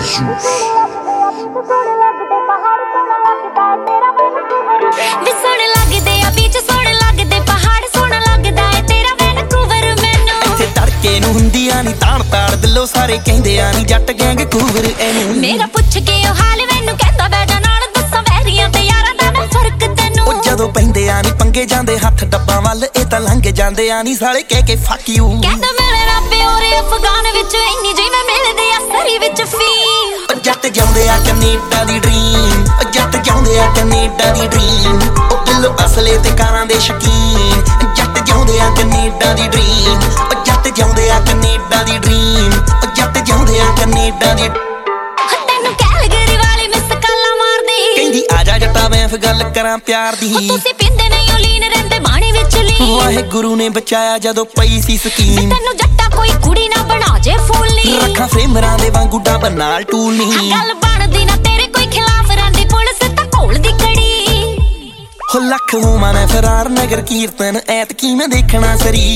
सारे कहंदे आ नी जट gang कूवर Inu मेरा पुछ के ओ हाल मैनू कहंदा बैठा नाल दस्सां वैरियां ते यारां दा मैं फर्क तैनू ओ जदों पैंदे आ नी पंगे जांदे हत्थ डब्बां वल ए तां लंघ जांदे आ नी साले कह के फक यू कहंदा मिलना प्योरे अफगान विच इन्नी जिवें मिलदे आ सरी विच फील ओ जट जांदे आ कनेडा दी ड्रीम ओ जट जांदे आ कनेडा दी ड्रीम ओ दिल असले ते कारां दे शकीन जट जांदे आ कनेडा दी ड्रीम ओ जट जांदे आ कनेडा दी ड्रीम जांदे आ कनेडा दी तैनू कैलगरी वाली मिस काला मार दे कहंदी आ जा जट्टा मैं फिर गल करां प्यार दी तुसी पिंदे नहीं ओ लीन रहंदे बाणे विच लीन वाहिगुरू ने बचाया जदों पई सी स्कीम तैनू जट्टा कोई कुड़ी ना बना जे फूल नी रखा फ्रेमरां दे वांगू डब नाल टूल नी गल बनदी ना तेरे कोई खिलाफ रहंदी पुलिस तां कोल दी कड़ी हो लख होवां मैं फरार नगर कीर्तन ऐतकी मैं देखना सरी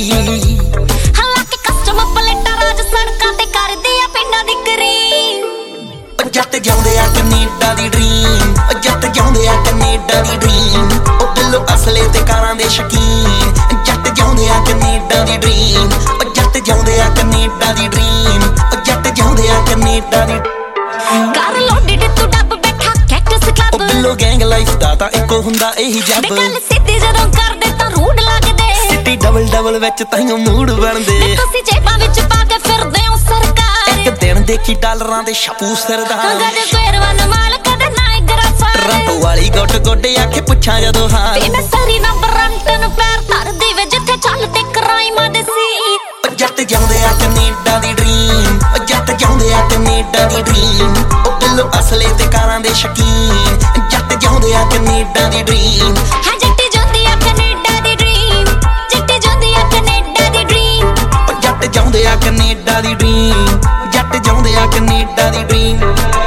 हालांकि कस्टम पलेटा राज सड़कां ते करदी आ पिंडां दी करीम जट जांदे आ कनेडा दी ड्रीम जट जांदे आ कनेडा दी ड्रीम ओ दिल असले ते कारां दे शकीन जट जांदे आ कनेडा दी ड्रीम जट जांदे आ कनेडा दी ड्रीम जट जांदे आ कनेडा दी कार लोडेड तू डब बैठा कैक्टस क्लब ओ बिल्लो गैंग लाइफ दा तां इक्को हुंदा एही जब गल सिੱਧੀ ਜਦੋਂ ਕਰਦੇ ਤਾਂ ਰੂਡ ਲੱਗਦੇ ਸਿੱਟੀ ਡਬਲ ਵਿੱਚ ਤਾਈਓ ਮੂਡ ਬਣਦੇ ਤੁਸੀਂ ਜੇਬਾਂ ਵਿੱਚ ਪਾ ਕੇ ਫਿਰਦੇ ਹੋ ਸਰਕਾਰ ਇੱਕ ਦਿਨ ਦੇਖੀ ਡਾਲਰਾਂ ਦੇ ਛਪੂ ਸਰਦਾਰ ਗੱਜ ਫੇਰਵਨ ਮਾਲਕ ਦੇ ਨਾਇਗਰਾ ਫਾਰ ਰੰਪ ਵਾਲੀ ਗੋਟ ਗੋਡੇ ਆਖੇ ਪੁੱਛਾਂ ਜਦੋਂ ਹਾਲ ਤੇ ਮੈਂ ਸਰੀ ਨਾ ਬਰੰਟਨ ਪੈਰ ਧਰਦੀ ਵੇ ਜਿੱਥੇ ਚੱਲਦੇ ਕਰਾਈਮਾਂ ਦੇ ਸੀ ਜੱਟ ਜਾਉਂਦੇ ਆ ਕੈਨੇਡਾ ਦੀ ਡ੍ਰੀਮ ਜੱਟ ਜਾਉਂਦੇ ਆ ਕੈਨੇਡਾ ਦੀ ਡ੍ਰੀਮ ਉਹ ਦਿਲ ਅਸਲੇ ਤੇ ਕਾਰਾਂ ਦੇ ਸ਼ਕੀਨ ਜੱਟ ਜਾਉਂਦੇ ਆ ਕੈਨੇਡਾ ਦੀ ਡ੍ਰੀਮ ਹਾਂ ਜੱਟੀ ਜਾਂਦੀ ਆ ਕੈਨੇਡਾ ਦੀ ਡ੍ਰੀਮ ਜੱਟੀ ਜਾਂਦੀ ਆ ਕੈਨੇਡਾ ਦੀ ਡ੍ਰੀਮ ਜੱਟ ਜਾਉਂਦੇ ਆ ਕੈਨੇਡਾ ਦੀ ਡ੍ਰੀਮ ਜੱਟ ਜਾਉਂਦੇ ਆ ਕੈਨੇਡਾ ਦੀ ਡ੍ਰੀਮ